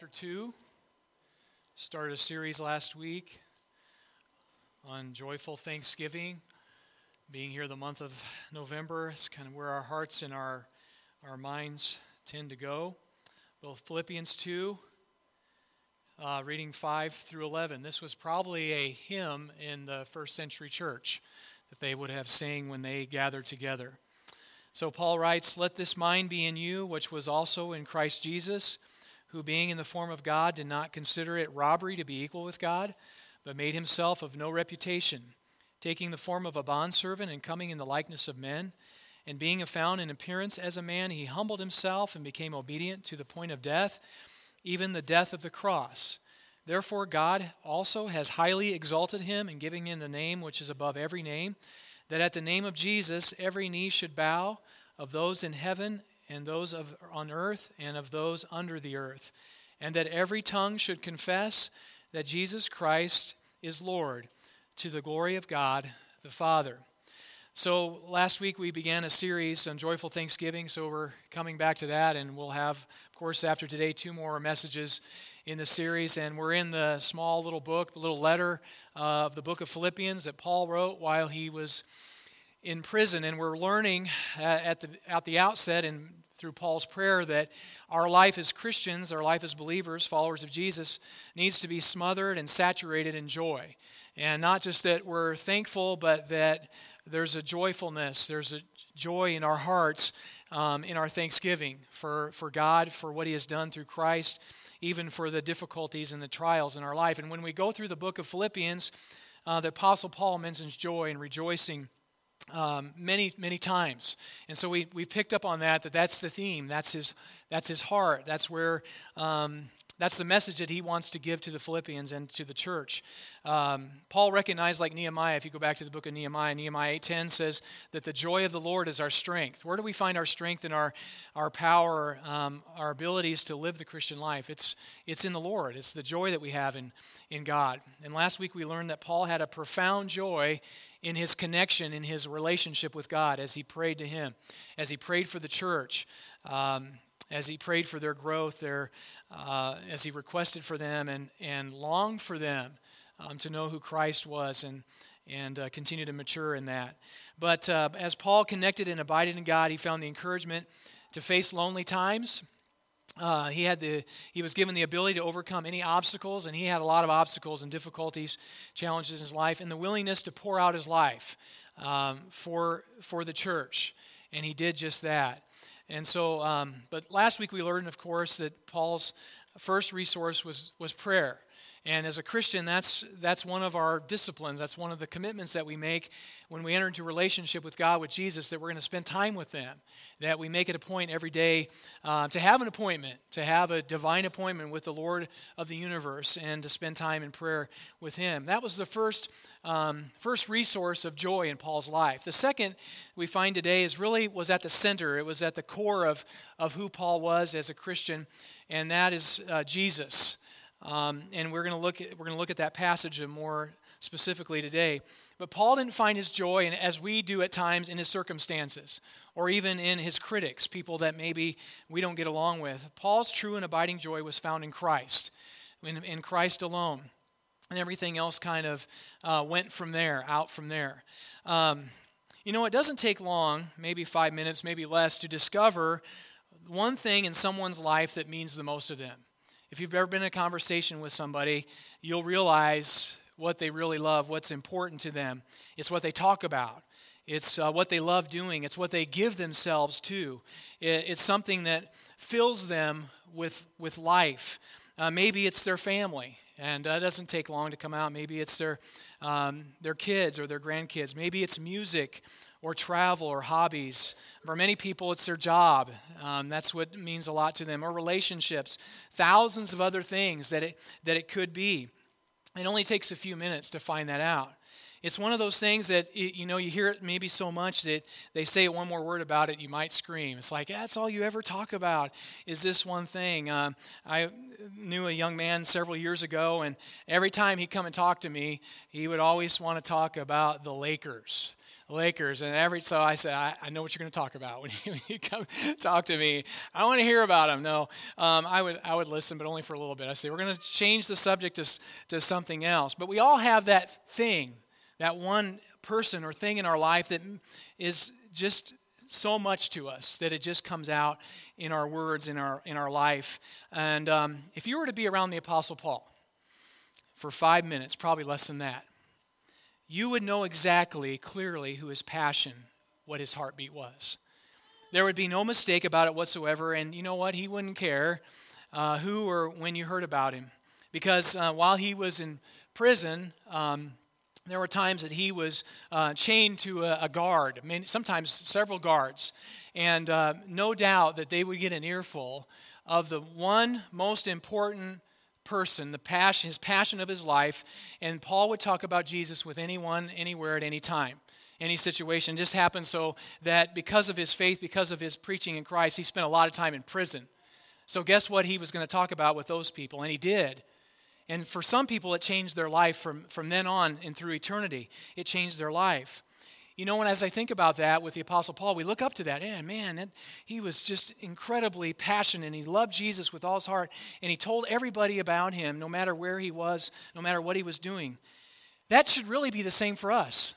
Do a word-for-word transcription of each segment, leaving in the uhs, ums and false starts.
Chapter two, started a series last week on joyful Thanksgiving. Being here the month of November, it's kind of where our hearts and our, our minds tend to go. Both Philippians two, uh, reading five through eleven. This was probably a hymn in the first century church that they would have sang when they gathered together. So Paul writes, "Let this mind be in you, which was also in Christ Jesus, who being in the form of God did not consider it robbery to be equal with God, but made himself of no reputation, taking the form of a bondservant and coming in the likeness of men. And being found in appearance as a man, he humbled himself and became obedient to the point of death, even the death of the cross. Therefore God also has highly exalted him and giving him the name which is above every name, that at the name of Jesus every knee should bow, of those in heaven and those of on earth, and of those under the earth, and that every tongue should confess that Jesus Christ is Lord, to the glory of God the Father." So last week we began a series on Joyful Thanksgiving, so we're coming back to that, and we'll have, of course, after today, two more messages in the series, and we're in the small little book, the little letter uh, of the book of Philippians that Paul wrote while he was in prison, and we're learning uh, at the at the outset and through Paul's prayer that our life as Christians, our life as believers, followers of Jesus, needs to be smothered and saturated in joy. And not just that we're thankful, but that there's a joyfulness, there's a joy in our hearts, um, in our thanksgiving for, for God, for what He has done through Christ, even for the difficulties and the trials in our life. And when we go through the book of Philippians, uh, the Apostle Paul mentions joy and rejoicing Um, many, many times. And so we we picked up on that, that that's the theme, that's his that's his heart, that's where, um, that's the message that he wants to give to the Philippians and to the church. Um, Paul recognized, like Nehemiah, if you go back to the book of Nehemiah, Nehemiah eight ten says that the joy of the Lord is our strength. Where do we find our strength and our, our power, um, our abilities to live the Christian life? It's it's in the Lord. It's the joy that we have in, in God. And last week we learned that Paul had a profound joy in his connection, in his relationship with God as he prayed to Him, as he prayed for the church, um, as he prayed for their growth, their, uh, as he requested for them and, and longed for them um, to know who Christ was and, and uh, continue to mature in that. But uh, as Paul connected and abided in God, he found the encouragement to face lonely times. Uh, he had the he was given the ability to overcome any obstacles, and he had a lot of obstacles and difficulties, challenges in his life, and the willingness to pour out his life um, for for the church, and he did just that. And so, um, but last week we learned, of course, that Paul's first resource was was prayer. And as a Christian, that's that's one of our disciplines. That's one of the commitments that we make when we enter into relationship with God, with Jesus, that we're going to spend time with them, that we make it a point every day uh, to have an appointment, to have a divine appointment with the Lord of the universe and to spend time in prayer with Him. That was the first, um, first resource of joy in Paul's life. The second we find today is really was at the center. It was at the core of, of who Paul was as a Christian, and that is uh, Jesus. Um, and we're going to look at we're going to look at that passage more specifically today. But Paul didn't find his joy, and as we do at times, in his circumstances, or even in his critics, people that maybe we don't get along with. Paul's true and abiding joy was found in Christ, in, in Christ alone, and everything else kind of uh, went from there, out from there. Um, you know, it doesn't take long, maybe five minutes, maybe less, to discover one thing in someone's life that means the most to them. If you've ever been in a conversation with somebody, you'll realize what they really love, what's important to them. It's what they talk about. It's uh, what they love doing. It's what they give themselves to. It, it's something that fills them with, with life. Uh, maybe it's their family, and uh, it doesn't take long to come out. Maybe it's their, um, their kids or their grandkids. Maybe it's music or travel or hobbies. For many people, it's their job. Um, that's what means a lot to them. Or relationships. Thousands of other things that it that it could be. It only takes a few minutes to find that out. It's one of those things that, you know, you hear it maybe so much that they say one more word about it, you might scream. It's like, that's all you ever talk about is this one thing. Um, I knew a young man several years ago, and every time he'd come and talk to me, he would always want to talk about the Lakers. Lakers. And every so I said, I, I know what you're going to talk about when you, when you come talk to me. I want to hear about them. No, um, I would I would listen, but only for a little bit. I say, we're going to change the subject to, to something else. But we all have that thing, that one person or thing in our life that is just so much to us that it just comes out in our words, in our in our life. And um, if you were to be around the Apostle Paul for five minutes, probably less than that, you would know exactly, clearly, who his passion, what his heartbeat was. There would be no mistake about it whatsoever, and you know what? He wouldn't care uh, who or when you heard about him. Because uh, while he was in prison, um, there were times that he was uh, chained to a, a guard, I mean, sometimes several guards, and uh, no doubt that they would get an earful of the one most important person, the passion, his passion of his life, and Paul would talk about Jesus with anyone, anywhere, at any time, any situation. It just happened so that because of his faith, because of his preaching in Christ, he spent a lot of time in prison. So guess what he was going to talk about with those people, and he did. And for some people, it changed their life from, from then on and through eternity. It changed their life. You know, and as I think about that with the Apostle Paul, we look up to that. Yeah, man, it, he was just incredibly passionate, and he loved Jesus with all his heart, and he told everybody about him, no matter where he was, no matter what he was doing. That should really be the same for us.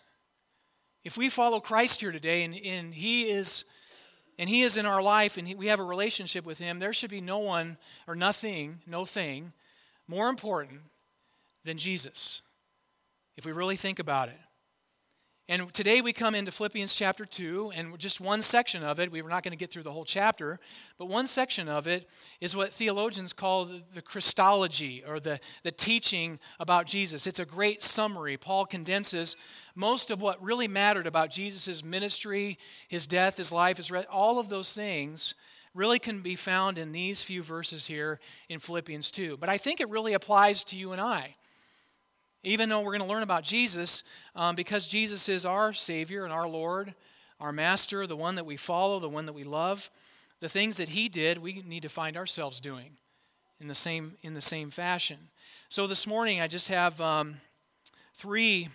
If we follow Christ here today, and, and he is and he is in our life, and he, we have a relationship with him, there should be no one or nothing, no thing, more important than Jesus, if we really think about it. And today we come into Philippians chapter two, and just one section of it, we were not going to get through the whole chapter, but one section of it is what theologians call the, the Christology, or the, the teaching about Jesus. It's a great summary. Paul condenses most of what really mattered about Jesus' ministry, his death, his life, his re- all of those things really can be found in these few verses here in Philippians two. But I think it really applies to you and I. Even though we're going to learn about Jesus, um, because Jesus is our Savior and our Lord, our Master, the one that we follow, the one that we love, the things that he did, we need to find ourselves doing in the same in the same fashion. So this morning, I just have um, three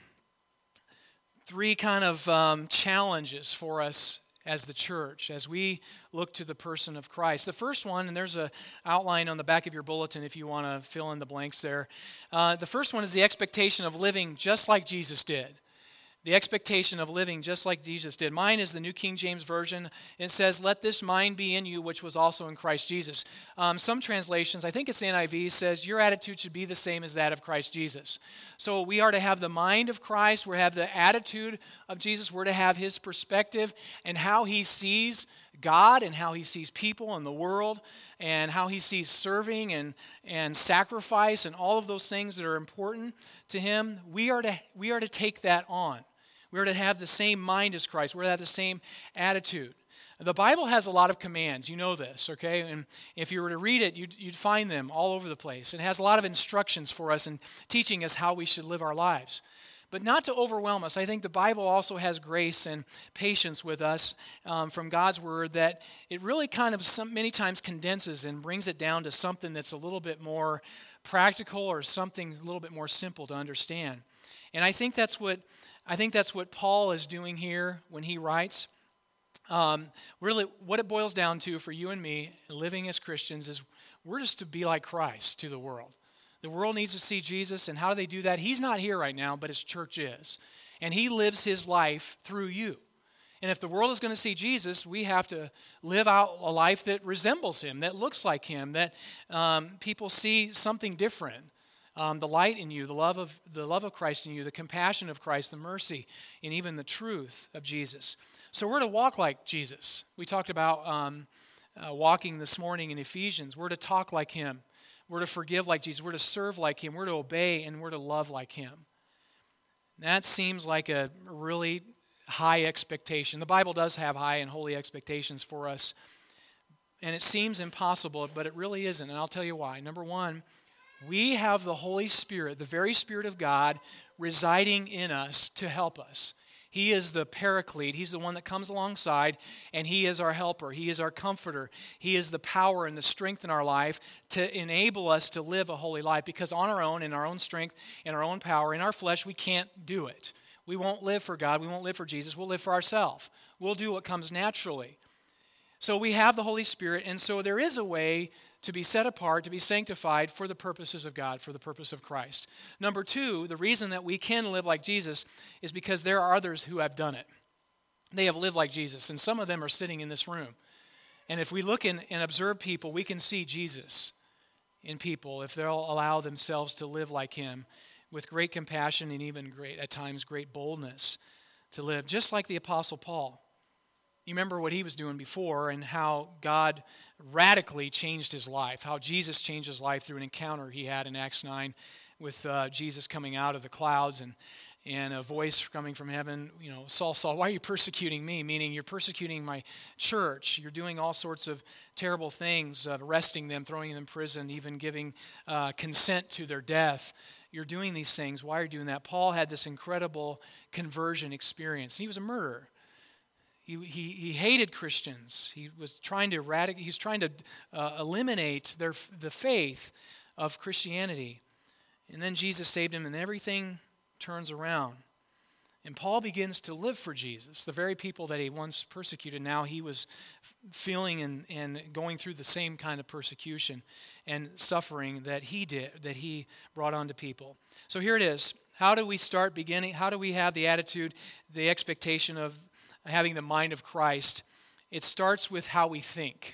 three kind of um, challenges for us as the church, as we look to the person of Christ. The first one, and there's an outline on the back of your bulletin if you want to fill in the blanks there. Uh, the first one is the expectation of living just like Jesus did. The expectation of living just like Jesus did. Mine is the New King James Version. It says, "Let this mind be in you, which was also in Christ Jesus." Um, some translations, I think it's the N I V, says, your attitude should be the same as that of Christ Jesus. So we are to have the mind of Christ. We're to have the attitude of Jesus. We're to have his perspective and how he sees God and how he sees people and the world and how he sees serving and, and sacrifice and all of those things that are important to him. We are to, we are to take that on. We're to have the same mind as Christ. We're to have the same attitude. The Bible has a lot of commands. You know this, okay? And if you were to read it, you'd, you'd find them all over the place. It has a lot of instructions for us and teaching us how we should live our lives. But not to overwhelm us. I think the Bible also has grace and patience with us um, from God's Word, that it really kind of some, many times condenses and brings it down to something that's a little bit more practical or something a little bit more simple to understand. And I think that's what I think that's what Paul is doing here when he writes. Um, really, what it boils down to for you and me, living as Christians, is we're just to be like Christ to the world. The world needs to see Jesus, and how do they do that? He's not here right now, but his church is. And he lives his life through you. And if the world is going to see Jesus, we have to live out a life that resembles him, that looks like him, that um, people see something different. Um, the light in you, the love of the love of Christ in you, the compassion of Christ, the mercy, and even the truth of Jesus. So we're to walk like Jesus. We talked about um, uh, walking this morning in Ephesians. We're to talk like him. We're to forgive like Jesus. We're to serve like him. We're to obey, and we're to love like him. That seems like a really high expectation. The Bible does have high and holy expectations for us, and it seems impossible, but it really isn't, and I'll tell you why. Number one, we have the Holy Spirit, the very Spirit of God, residing in us to help us. He is the paraclete. He's the one that comes alongside, and he is our helper. He is our comforter. He is the power and the strength in our life to enable us to live a holy life, because on our own, in our own strength, in our own power, in our flesh, we can't do it. We won't live for God. We won't live for Jesus. We'll live for ourselves. We'll do what comes naturally. So we have the Holy Spirit, and so there is a way to be set apart, to be sanctified for the purposes of God, for the purpose of Christ. Number two, the reason that we can live like Jesus is because there are others who have done it. They have lived like Jesus, and some of them are sitting in this room. And if we look in, and observe people, we can see Jesus in people if they'll allow themselves to live like him with great compassion and even great, at times, great boldness to live, just like the Apostle Paul. You remember what he was doing before and how God radically changed his life, how Jesus changed his life through an encounter he had in Acts nine with uh, Jesus coming out of the clouds and, and a voice coming from heaven, you know, Saul, Saul, why are you persecuting me? Meaning you're persecuting my church. You're doing all sorts of terrible things, uh, arresting them, throwing them in prison, even giving uh, consent to their death. You're doing these things. Why are you doing that? Paul had this incredible conversion experience. He was a murderer. He, he, he hated Christians. He was trying to eradicate, he was trying to uh, eliminate their the faith of Christianity. And then Jesus saved him, and everything turns around. And Paul begins to live for Jesus. The very people that he once persecuted, now he was feeling and, and going through the same kind of persecution and suffering that he did, that he brought on to people. So here it is. How do we start beginning? How do we have the attitude, the expectation of having the mind of Christ? It starts with how we think.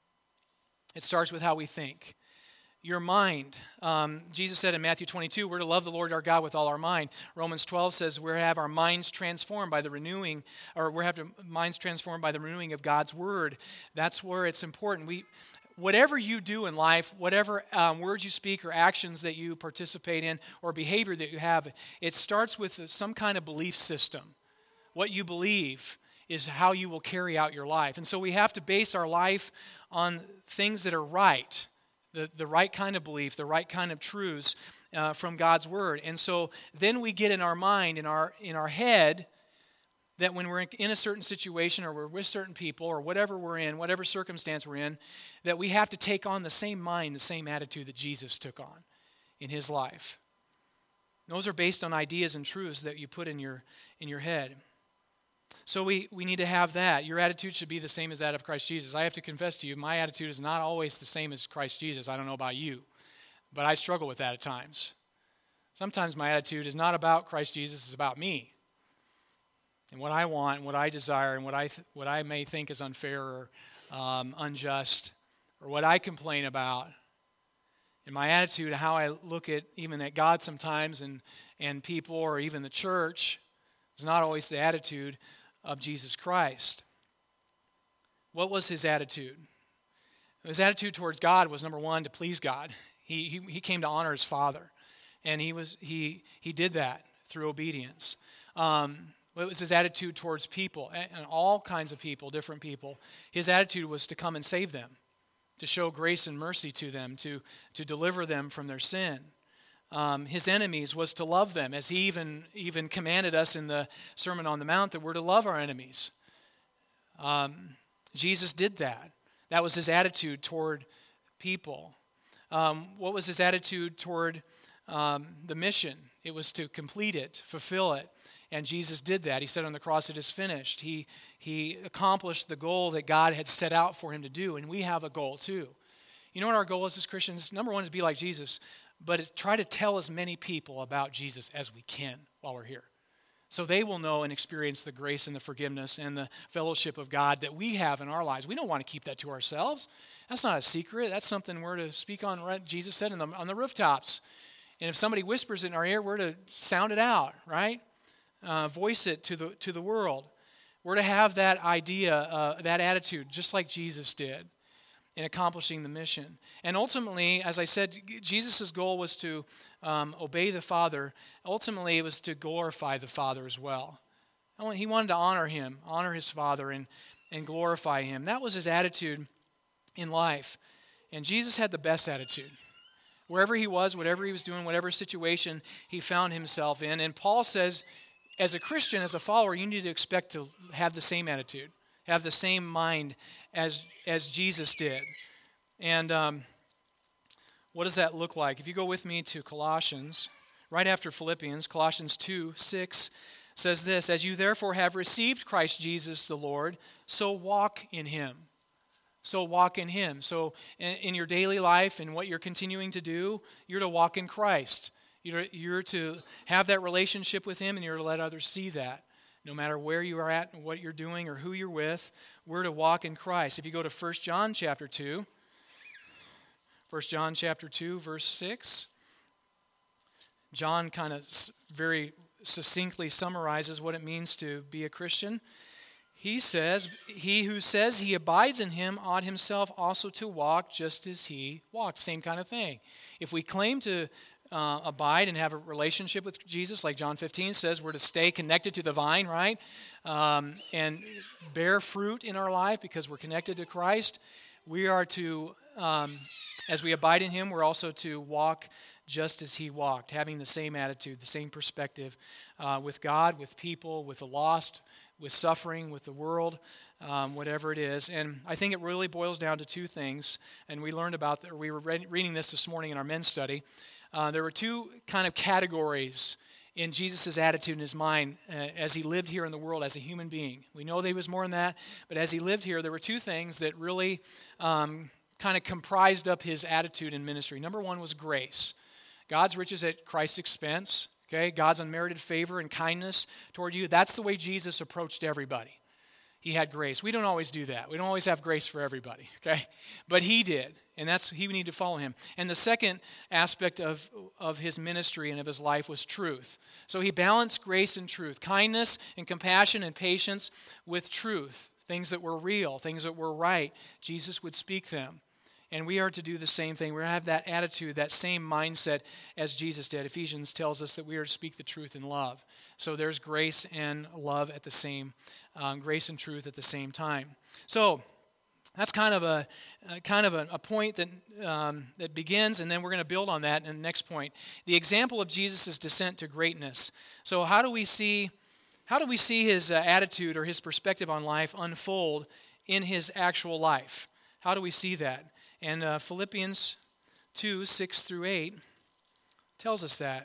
It starts with how we think. Your mind. Um, Jesus said in Matthew twenty-two, we're to love the Lord our God with all our mind. Romans twelve says we're to have our minds transformed by the renewing, or we're to have our minds transformed by the renewing of God's word. That's where it's important. We, whatever you do in life, whatever um, words you speak or actions that you participate in or behavior that you have, it starts with some kind of belief system. What you believe is how you will carry out your life. And so we have to base our life on things that are right. The, the right kind of belief, the right kind of truths uh, from God's word. And so then we get in our mind, in our in our head, that when we're in, in a certain situation or we're with certain people or whatever we're in, whatever circumstance we're in, that we have to take on the same mind, the same attitude that Jesus took on in his life. Those are based on ideas and truths that you put in your in your head. So we, we need to have that. Your attitude should be the same as that of Christ Jesus. I have to confess to you, my attitude is not always the same as Christ Jesus. I don't know about you, but I struggle with that at times. Sometimes my attitude is not about Christ Jesus, it's about me and what I want and what I desire and what I th- what I may think is unfair or um, unjust or what I complain about. And my attitude, how I look at even at God sometimes and, and people or even the church is not always the attitude of Jesus Christ. What was his attitude? His attitude towards God was, number one, to please God. He he, he came to honor his Father, and he was he he did that through obedience. Um, what was his attitude towards people, and all kinds of people, different people? His attitude was to come and save them, to show grace and mercy to them, to to deliver them from their sin. Um, his enemies was to love them, as he even, even commanded us in the Sermon on the Mount that we're to love our enemies. Um, Jesus did that. That was his attitude toward people. Um, what was his attitude toward um, the mission? It was to complete it, fulfill it. And Jesus did that. He said on the cross, it is finished. He, he accomplished the goal that God had set out for him to do, and we have a goal too. You know what our goal is as Christians? Number one is to be like Jesus. But it's try to tell as many people about Jesus as we can while we're here. So they will know and experience the grace and the forgiveness and the fellowship of God that we have in our lives. We don't want to keep that to ourselves. That's not a secret. That's something we're to speak on, right? Jesus said in the, on the rooftops. And if somebody whispers it in our ear, we're to sound it out, right? Uh, voice it to the to the world. We're to have that idea, uh, that attitude, just like Jesus did in accomplishing the mission. And ultimately, as I said, Jesus' goal was to um, obey the Father. Ultimately, it was to glorify the Father as well. He wanted to honor him, honor his Father, and, and glorify him. That was his attitude in life. And Jesus had the best attitude. Wherever he was, whatever he was doing, whatever situation he found himself in. And Paul says, as a Christian, as a follower, you need to expect to have the same attitude, have the same mind as as Jesus did. And um, what does that look like? If you go with me to Colossians, right after Philippians, Colossians two, six, says this, "As you therefore have received Christ Jesus the Lord, so walk in him." So walk in him. So in, in your daily life and what you're continuing to do, you're to walk in Christ. You're, you're to have that relationship with him, and you're to let others see that. No matter where you are at and what you're doing or who you're with, we're to walk in Christ. If you go to First John chapter two, First John chapter two, verse six, John kind of very succinctly summarizes what it means to be a Christian. He says, "He who says he abides in him ought himself also to walk just as he walked." Same kind of thing. If we claim to uh, abide and have a relationship with Jesus, like John fifteen says, we're to stay connected to the vine, right? Um, and bear fruit in our life because we're connected to Christ. We are to, um, as we abide in him, we're also to walk just as he walked, having the same attitude, the same perspective uh, with God, with people, with the lost, with suffering, with the world, um, whatever it is. And I think it really boils down to two things. And we learned about, or we were read, reading this this morning in our men's study. Uh, there were two kind of categories in Jesus' attitude in his mind uh, as he lived here in the world as a human being. We know that he was more than that, but as he lived here, there were two things that really um, kind of comprised up his attitude in ministry. Number one was grace. God's riches at Christ's expense. Okay, God's unmerited favor and kindness toward you. That's the way Jesus approached everybody. He had grace. We don't always do that. We don't always have grace for everybody, okay? But he did, and that's he we need to follow him. And the second aspect of, of his ministry and of his life was truth. So he balanced grace and truth, kindness and compassion and patience with truth, things that were real, things that were right. Jesus would speak them. And we are to do the same thing. We're to have that attitude, that same mindset as Jesus did. Ephesians tells us that we are to speak the truth in love. So there's grace and love at the same, um, grace and truth at the same time. So that's kind of a uh, kind of a, a point that um, that begins, and then we're going to build on that in the next point. The example of Jesus' descent to greatness. So how do we see how do we see his uh, attitude or his perspective on life unfold in his actual life? How do we see that? And uh, Philippians two, six through eight tells us that.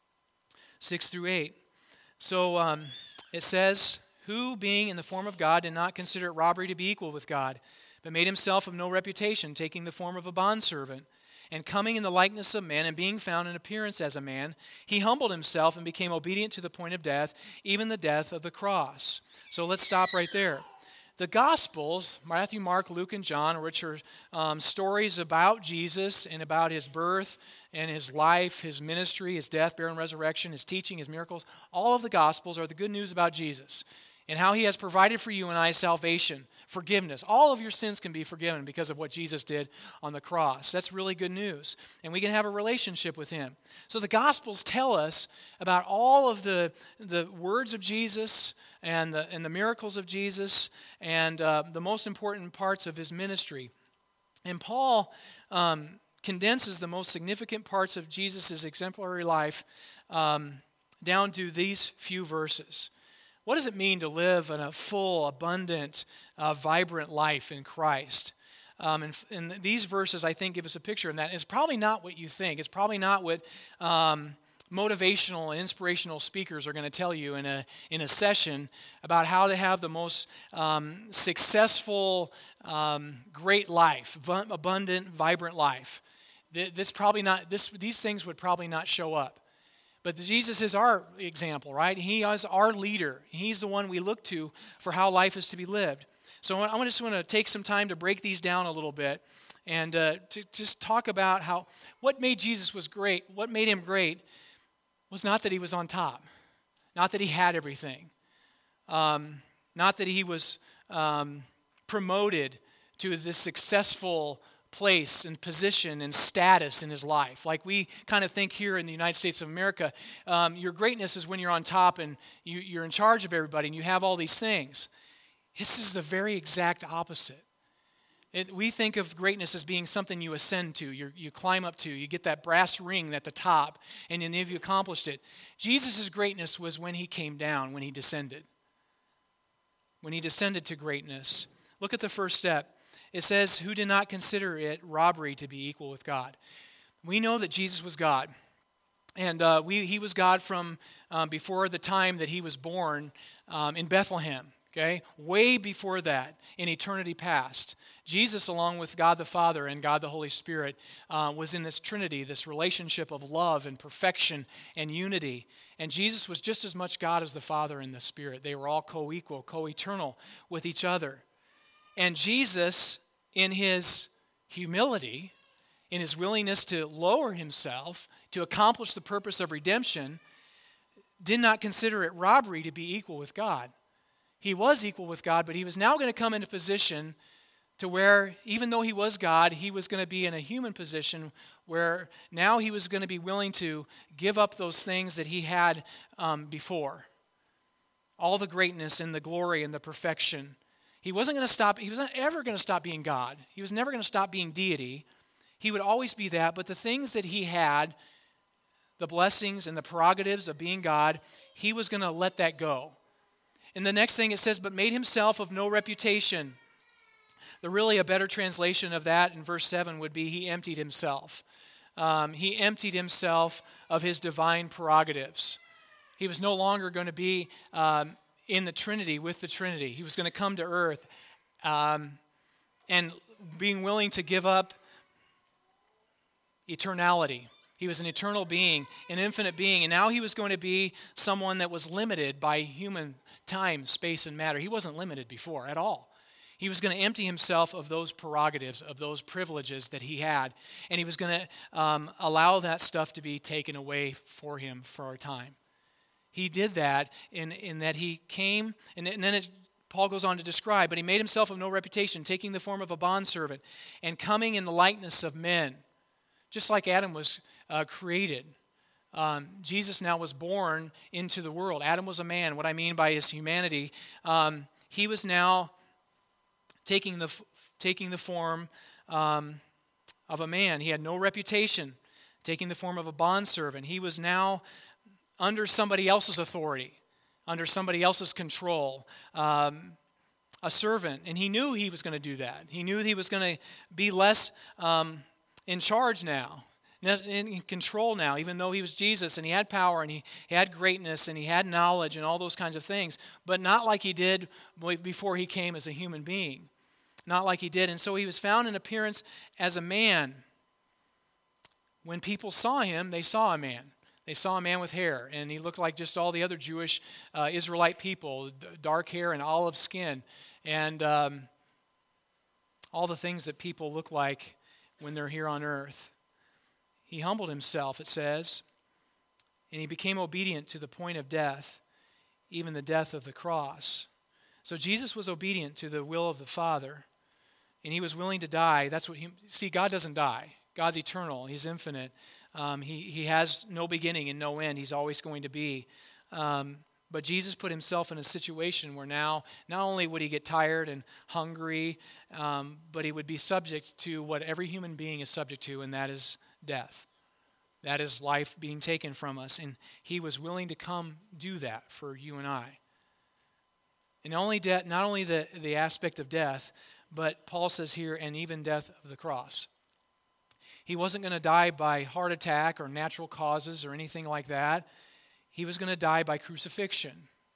six through eight. So um, it says, "Who, being in the form of God, did not consider it robbery to be equal with God, but made himself of no reputation, taking the form of a bondservant. And coming in the likeness of men, and being found in appearance as a man, he humbled himself and became obedient to the point of death, even the death of the cross." So let's stop right there. The Gospels, Matthew, Mark, Luke, and John, which are um, stories about Jesus and about his birth and his life, his ministry, his death, burial, and resurrection, his teaching, his miracles, all of the Gospels are the good news about Jesus and how he has provided for you and I salvation, forgiveness. All of your sins can be forgiven because of what Jesus did on the cross. That's really good news. And we can have a relationship with him. So the Gospels tell us about all of the, the words of Jesus and the, and the miracles of Jesus and uh, the most important parts of his ministry. And Paul um, condenses the most significant parts of Jesus' exemplary life um, down to these few verses. What does it mean to live in a full, abundant, uh, vibrant life in Christ? Um, and, and these verses, I think, give us a picture of that. It's probably not what you think. It's probably not what um, motivational and inspirational speakers are going to tell you in a in a session about how to have the most um, successful, um, great life, abundant, vibrant life. This probably not. This these things would probably not show up. But Jesus is our example, right? He is our leader. He's the one we look to for how life is to be lived. So I just want to take some time to break these down a little bit and uh, to just talk about how what made Jesus was great, what made him great was not that he was on top, not that he had everything, um, not that he was um, promoted to this successful place and position and status in his life. Like we kind of think here in the United States of America, um, your greatness is when you're on top and you, you're in charge of everybody and you have all these things. This is the very exact opposite. It, we think of greatness as being something you ascend to, you you climb up to, you get that brass ring at the top, and then if you accomplished it. Jesus' greatness was when he came down, when he descended. When he descended to greatness. Look at the first step. It says, "Who did not consider it robbery to be equal with God." We know that Jesus was God. And uh, we, he was God from um, before the time that he was born um, in Bethlehem, okay? Way before that, in eternity past. Jesus, along with God the Father and God the Holy Spirit, uh, was in this trinity, this relationship of love and perfection and unity. And Jesus was just as much God as the Father and the Spirit. They were all co-equal, co-eternal with each other. And Jesus, in his humility, in his willingness to lower himself to accomplish the purpose of redemption, did not consider it robbery to be equal with God. He was equal with God, but he was now going to come into position to where, even though he was God, he was going to be in a human position where now he was going to be willing to give up those things that he had um, before. All the greatness and the glory and the perfection. He wasn't going to stop, he was not ever going to stop being God. He was never going to stop being deity. He would always be that, but the things that he had, the blessings and the prerogatives of being God, he was going to let that go. And the next thing it says, but made himself of no reputation. The really a better translation of that in verse seven would be he emptied himself. Um, he emptied himself of his divine prerogatives. He was no longer going to be um, in the Trinity with the Trinity. He was going to come to earth um, and being willing to give up eternality. He was an eternal being, an infinite being, and now he was going to be someone that was limited by human time, space, and matter. He wasn't limited before at all. He was going to empty himself of those prerogatives, of those privileges that he had, and he was going to um, allow that stuff to be taken away for him for a time. He did that in, in that he came, and, and then it, Paul goes on to describe, but he made himself of no reputation, taking the form of a bondservant, and coming in the likeness of men. Just like Adam was uh, created, um, Jesus now was born into the world. Adam was a man. What I mean by his humanity, um, he was now taking the taking the form um, of a man. He had no reputation, taking the form of a bondservant. He was now under somebody else's authority, under somebody else's control, um, a servant. And he knew he was going to do that. He knew he was going to be less um, in charge now, in control now, even though he was Jesus and he had power and he, he had greatness and he had knowledge and all those kinds of things, but not like he did before he came as a human being. Not like he did. And so he was found in appearance as a man. When people saw him, they saw a man. They saw a man with hair, and he looked like just all the other Jewish uh, Israelite people, d- dark hair and olive skin, and um, all the things that people look like when they're here on earth. He humbled himself, it says, and he became obedient to the point of death, even the death of the cross. So Jesus was obedient to the will of the Father, and he was willing to die. That's what he, see, God doesn't die. God's eternal. He's infinite. Um, he, he has no beginning and no end. He's always going to be. Um, but Jesus put himself in a situation where now, not only would he get tired and hungry, um, but he would be subject to what every human being is subject to, and that is death. That is life being taken from us. And he was willing to come do that for you and I. And only de- not only the, the aspect of death, but Paul says here, and even death of the cross. He wasn't going to die by heart attack or natural causes or anything like that. He was going to die by crucifixion.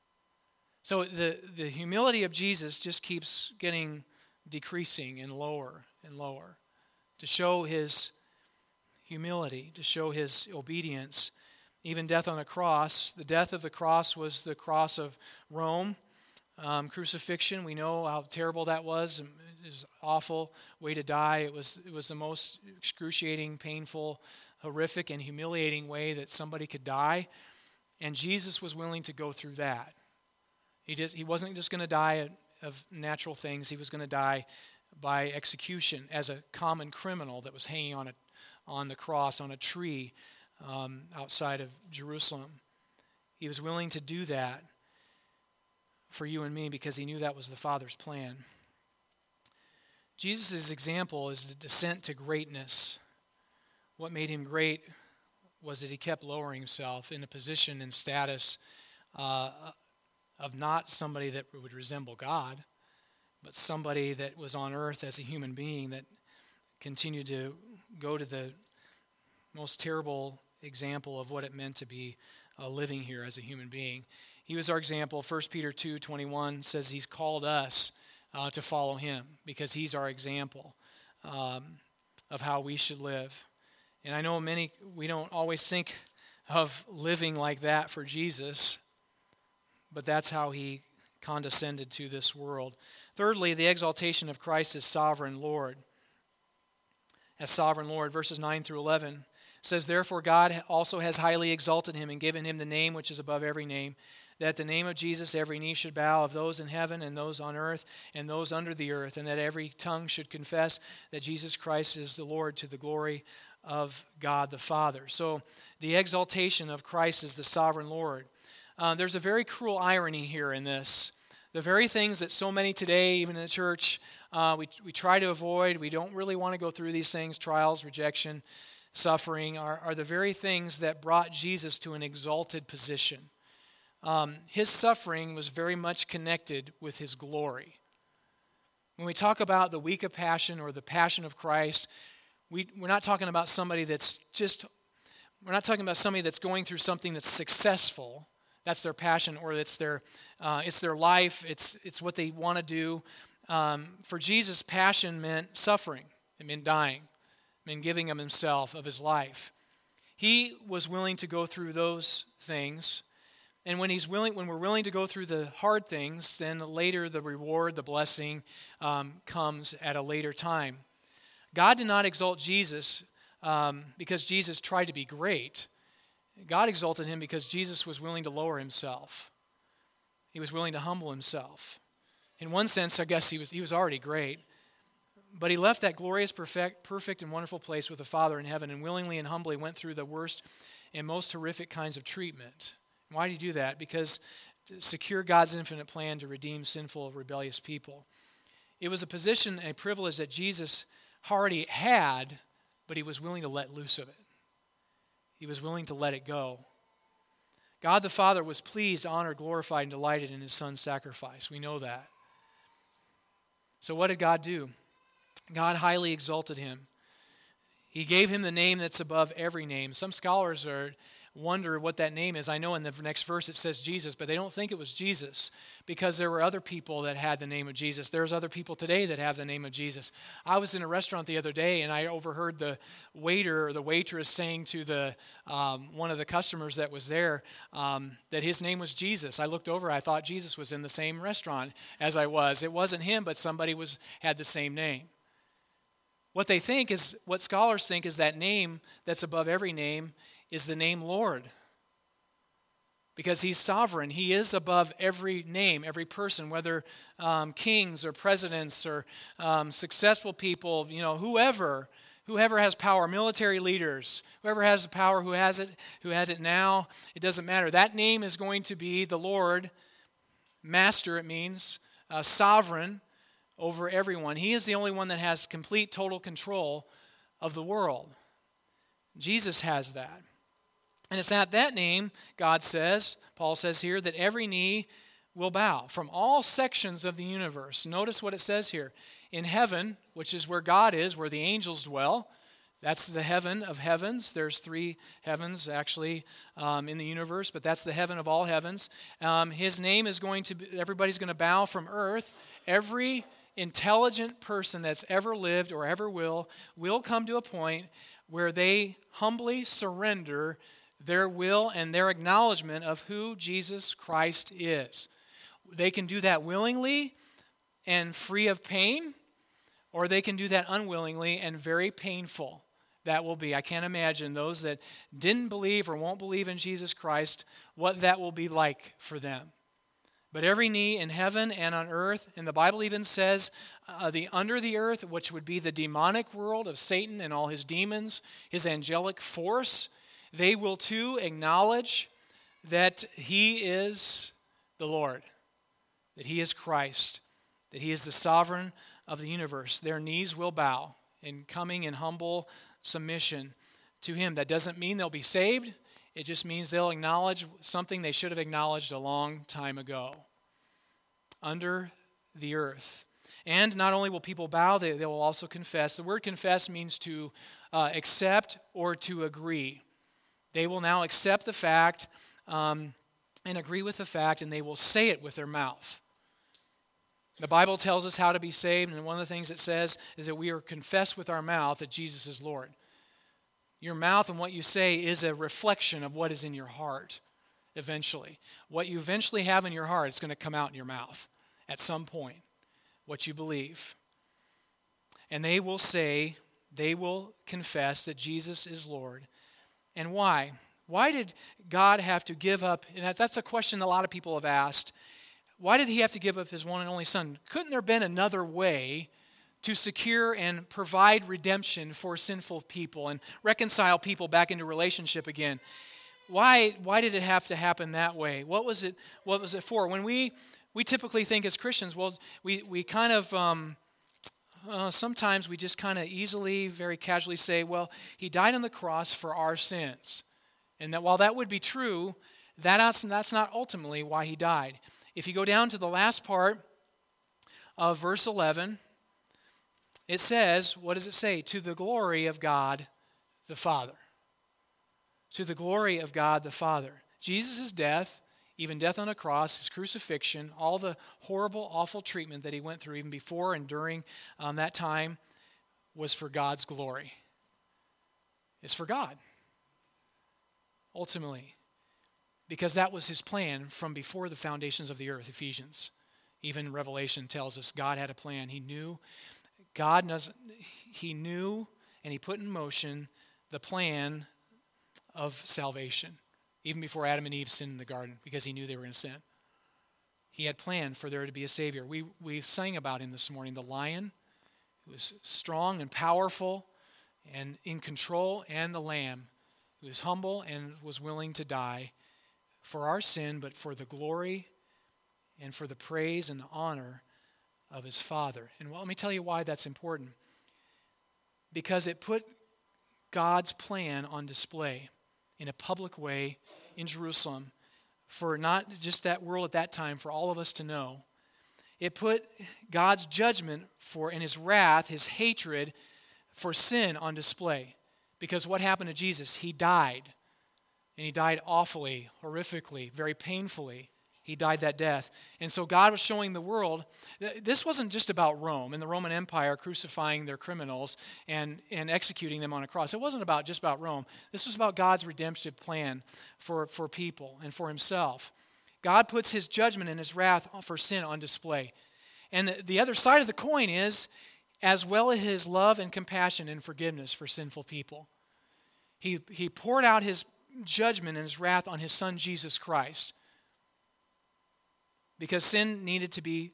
So the, the humility of Jesus just keeps getting decreasing and lower and lower to show his humility, to show his obedience. Even death on the cross. The death of the cross was the cross of Rome. Um, crucifixion, we know how terrible that was. It was an awful way to die. It was, it was the most excruciating, painful, horrific, and humiliating way that somebody could die. And Jesus was willing to go through that. He just he wasn't just going to die of natural things. He was going to die by execution as a common criminal that was hanging on a, on the cross on a tree um, outside of Jerusalem. He was willing to do that for you and me because he knew that was the Father's plan. Jesus' example is the descent to greatness. What made him great was that he kept lowering himself in a position and status uh, of not somebody that would resemble God, but somebody that was on earth as a human being that continued to go to the most terrible example of what it meant to be uh, living here as a human being. He was our example. First Peter two twenty-one says he's called us uh, to follow him because he's our example um, of how we should live. And I know many, we don't always think of living like that for Jesus, but that's how he condescended to this world. Thirdly, the exaltation of Christ as sovereign Lord. As sovereign Lord, verses nine through eleven says, "Therefore God also has highly exalted him and given him the name which is above every name, that at the name of Jesus every knee should bow, of those in heaven and those on earth and those under the earth, and that every tongue should confess that Jesus Christ is the Lord, to the glory of God the Father." So the exaltation of Christ as the sovereign Lord. Uh, there's a very cruel irony here in this. The very things that so many today, even in the church, uh, we, we try to avoid, we don't really want to go through these things, trials, rejection, suffering, are, are the very things that brought Jesus to an exalted position. Um, his suffering was very much connected with his glory. When we talk about the week of passion or the passion of Christ, we, we're not talking about somebody that's just, we're not talking about somebody that's going through something that's successful. That's their passion, or it's their, uh, it's their life. It's it's what they want to do. Um, for Jesus, passion meant suffering. It meant dying. It meant giving of himself, of his life. He was willing to go through those things, and when he's willing, when we're willing to go through the hard things, then later the reward, the blessing, um, comes at a later time. God did not exalt Jesus um, because Jesus tried to be great. God exalted him because Jesus was willing to lower himself. He was willing to humble himself. In one sense, I guess he was he was already great, but he left that glorious, perfect, perfect and wonderful place with the Father in heaven and willingly and humbly went through the worst and most horrific kinds of treatment. Why did he do that? Because to secure God's infinite plan to redeem sinful, rebellious people. It was a position, a privilege that Jesus already had, but he was willing to let loose of it. He was willing to let it go. God the Father was pleased, honored, glorified, and delighted in his Son's sacrifice. We know that. So what did God do? God highly exalted him. He gave him the name that's above every name. Some scholars are wonder what that name is. I know in the next verse it says Jesus, but they don't think it was Jesus because there were other people that had the name of Jesus. There's other people today that have the name of Jesus. I was in a restaurant the other day and I overheard the waiter or the waitress saying to the um, one of the customers that was there um, that his name was Jesus. I looked over, I thought Jesus was in the same restaurant as I was. It wasn't him, but somebody was had the same name. What they think is, what scholars think is that name that's above every name is the name Lord. Because he's sovereign. He is above every name, every person, whether um, kings or presidents or um, successful people, you know, whoever, whoever has power, military leaders, whoever has the power, who has it, who has it now, it doesn't matter. That name is going to be the Lord, master it means, uh, sovereign over everyone. He is the only one that has complete, total control of the world. Jesus has that. And it's at that name, God says, Paul says here, that every knee will bow from all sections of the universe. Notice what it says here. In heaven, which is where God is, where the angels dwell, that's the heaven of heavens. There's three heavens actually um, in the universe, but that's the heaven of all heavens. Um, his name is going to be, everybody's going to bow from earth. Every intelligent person that's ever lived or ever will, will come to a point where they humbly surrender their will and their acknowledgement of who Jesus Christ is. They can do that willingly and free of pain, or they can do that unwillingly and very painful. That will be. I can't imagine those that didn't believe or won't believe in Jesus Christ, what that will be like for them. But every knee in heaven and on earth, and the Bible even says uh, the under the earth, which would be the demonic world of Satan and all his demons, his angelic force, they will too acknowledge that he is the Lord, that he is Christ, that he is the sovereign of the universe. Their knees will bow in coming in humble submission to him. That doesn't mean they'll be saved. It just means they'll acknowledge something they should have acknowledged a long time ago. Under the earth. And not only will people bow, they, they will also confess. The word confess means to uh, accept or to agree. They will now accept the fact um, and agree with the fact, and they will say it with their mouth. The Bible tells us how to be saved, and one of the things it says is that we are confessed with our mouth that Jesus is Lord. Your mouth and what you say is a reflection of what is in your heart eventually. What you eventually have in your heart is going to come out in your mouth at some point, what you believe. And they will say, they will confess that Jesus is Lord. And why? Why did God have to give up? And that's, that's a question that a lot of people have asked. Why did he have to give up his one and only son? Couldn't there have been another way to secure and provide redemption for sinful people and reconcile people back into relationship again? Why, why did it have to happen that way? What was it, what was it for? When we, we typically think as Christians, well, we, we kind of, um, uh, sometimes we just kind of easily, very casually say, well, he died on the cross for our sins. And that while that would be true, that's, that's not ultimately why he died. If you go down to the last part of verse eleven, it says, what does it say? To the glory of God the Father. To the glory of God the Father. Jesus' death, even death on a cross, his crucifixion, all the horrible, awful treatment that he went through even before and during um, that time was for God's glory. It's for God, ultimately. Because that was his plan from before the foundations of the earth, Ephesians. Even Revelation tells us God had a plan. He knew, God knows, he knew and he put in motion the plan of salvation, even before Adam and Eve sinned in the garden, because he knew they were going to sin. He had planned for there to be a Savior. We, we sang about him this morning, the Lion, who was strong and powerful and in control, and the Lamb, who was humble and was willing to die for our sin, but for the glory and for the praise and the honor of his Father. And well, let me tell you why that's important. Because it put God's plan on display in a public way in Jerusalem for not just that world at that time, for all of us to know. It put God's judgment for and his wrath, his hatred for sin on display. Because what happened to Jesus? He died. And he died awfully, horrifically, very painfully. He died that death. And so God was showing the world, this wasn't just about Rome and the Roman Empire crucifying their criminals and, and executing them on a cross. It wasn't about just about Rome. This was about God's redemptive plan for, for people and for himself. God puts his judgment and his wrath for sin on display. And the, the other side of the coin is, as well as his love and compassion and forgiveness for sinful people. He, he poured out his judgment and his wrath on his son Jesus Christ, because sin needed to be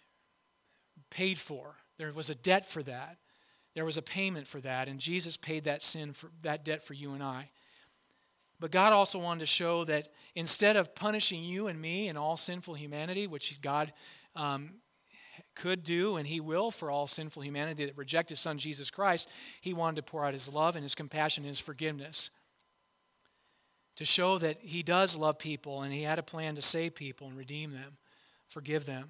paid for. There was a debt for that. There was a payment for that, and Jesus paid that sin for that debt for you and I. But God also wanted to show that instead of punishing you and me and all sinful humanity, which God um, could do and he will for all sinful humanity that reject his son Jesus Christ, he wanted to pour out his love and his compassion and his forgiveness, to show that he does love people and he had a plan to save people and redeem them, forgive them.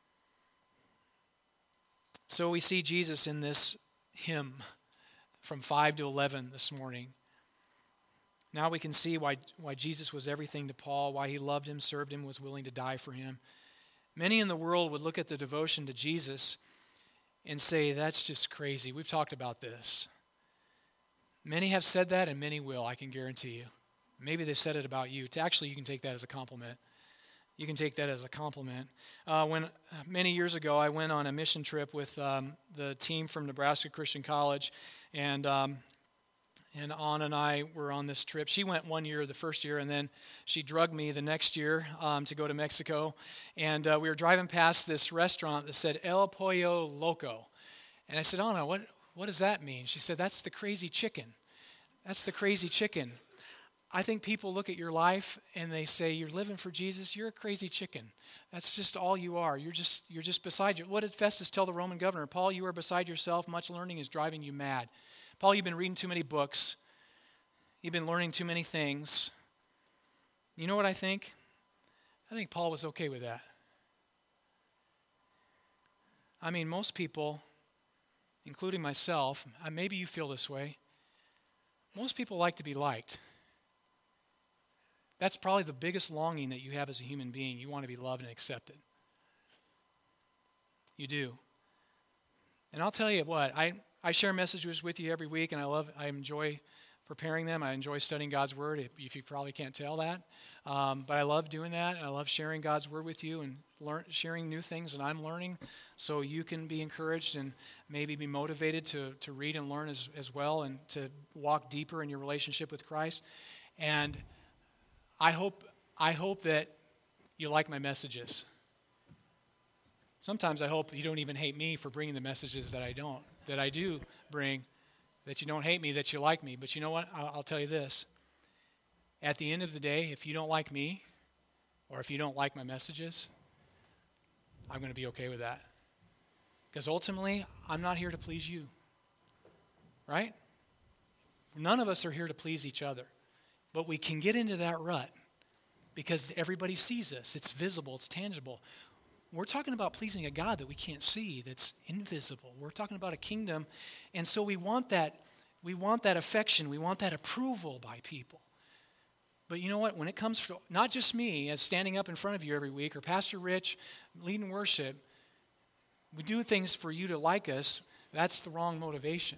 So we see Jesus in this hymn from five to eleven this morning. Now we can see why, why Jesus was everything to Paul, why he loved him, served him, was willing to die for him. Many in the world would look at the devotion to Jesus and say, that's just crazy. We've talked about this. Many have said that and many will, I can guarantee you. Maybe they said it about you. Actually, you can take that as a compliment. You can take that as a compliment. Uh, when uh, many years ago, I went on a mission trip with um, the team from Nebraska Christian College, and um, and Anna and I were on this trip. She went one year, the first year, and then she drugged me the next year um, to go to Mexico. And uh, we were driving past this restaurant that said El Pollo Loco, and I said, Anna, what what does that mean? She said, that's the crazy chicken. That's the crazy chicken. I think people look at your life and they say, you're living for Jesus, you're a crazy chicken. That's just all you are. You're just you're just beside you. What did Festus tell the Roman governor? Paul, you are beside yourself. Much learning is driving you mad. Paul, you've been reading too many books. You've been learning too many things. You know what I think? I think Paul was okay with that. I mean, most people, including myself, maybe you feel this way, most people like to be liked. That's probably the biggest longing that you have as a human being. You want to be loved and accepted. You do. And I'll tell you what, I, I share messages with you every week, and I love, I enjoy preparing them. I enjoy studying God's Word, if, if you probably can't tell that. Um, but I love doing that. I love sharing God's Word with you and learn, sharing new things that I'm learning so you can be encouraged and maybe be motivated to, to read and learn as, as well and to walk deeper in your relationship with Christ. And I hope I hope that you like my messages. Sometimes I hope you don't even hate me for bringing the messages that I don't, that I do bring, that you don't hate me, that you like me. But you know what? I'll, I'll tell you this. At the end of the day, if you don't like me, or if you don't like my messages, I'm going to be okay with that. Because ultimately, I'm not here to please you. Right? None of us are here to please each other. But we can get into that rut because everybody sees us. It's visible. It's tangible. We're talking about pleasing a God that we can't see, that's invisible. We're talking about a kingdom, and so we want that, we want that affection. We want that approval by people. But you know what? When it comes to not just me as standing up in front of you every week or Pastor Rich leading worship, we do things for you to like us. That's the wrong motivation.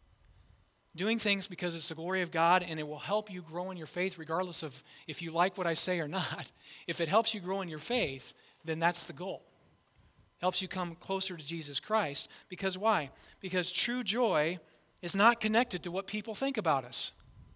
Doing things because it's the glory of God and it will help you grow in your faith regardless of if you like what I say or not. If it helps you grow in your faith, then that's the goal. Helps you come closer to Jesus Christ. Because why? Because true joy is not connected to what people think about us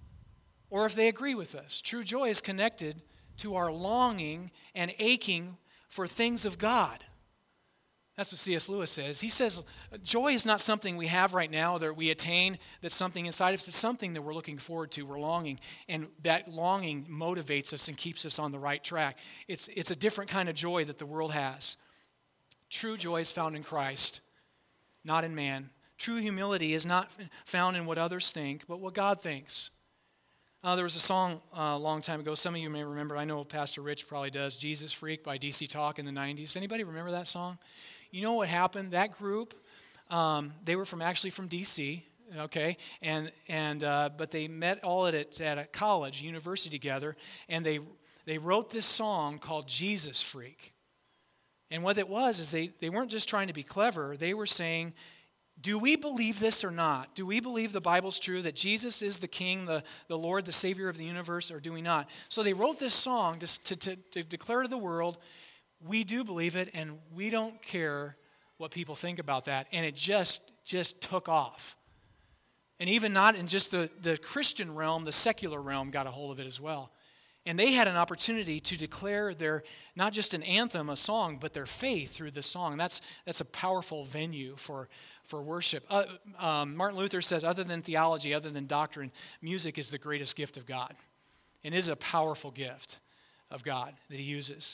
or if they agree with us. True joy is connected to our longing and aching for things of God. That's what C S Lewis says. He says joy is not something we have right now that we attain, that's something inside of us. It's something that we're looking forward to, we're longing, and that longing motivates us and keeps us on the right track. It's, it's a different kind of joy that the world has. True joy is found in Christ, not in man. True humility is not found in what others think, but what God thinks. Uh, there was a song uh, a long time ago. Some of you may remember. I know Pastor Rich probably does. Jesus Freak by D C Talk in the nineties. Anybody remember that song? You know what happened? That group, um, they were from actually from D C, okay, and and uh, but they met all at a, at a college, university together, and they they wrote this song called Jesus Freak. And what it was is they they weren't just trying to be clever. They were saying, do we believe this or not? Do we believe the Bible's true, that Jesus is the King, the, the Lord, the Savior of the universe, or do we not? So they wrote this song to, to, to, to declare to the world, we do believe it, and we don't care what people think about that. And it just, just took off. And even not in just the, the Christian realm, the secular realm got a hold of it as well. And they had an opportunity to declare their, not just an anthem, a song, but their faith through the song. That's, that's a powerful venue for, for worship. Uh, um, Martin Luther says, other than theology, other than doctrine, music is the greatest gift of God. And is a powerful gift of God that he uses.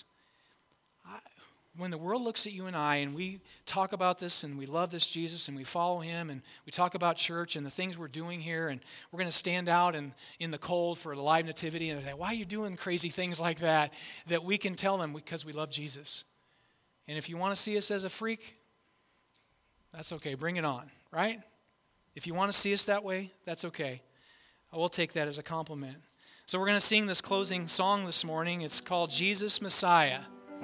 I, when the world looks at you and I, and we talk about this, and we love this Jesus, and we follow him, and we talk about church and the things we're doing here, and we're going to stand out in, in the cold for the live nativity, and they're like, why are you doing crazy things like that? That we can tell them because we love Jesus. And if you want to see us as a freak, that's okay. Bring it on, right? If you want to see us that way, that's okay. I will take that as a compliment. So we're going to sing this closing song this morning. It's called Jesus Messiah.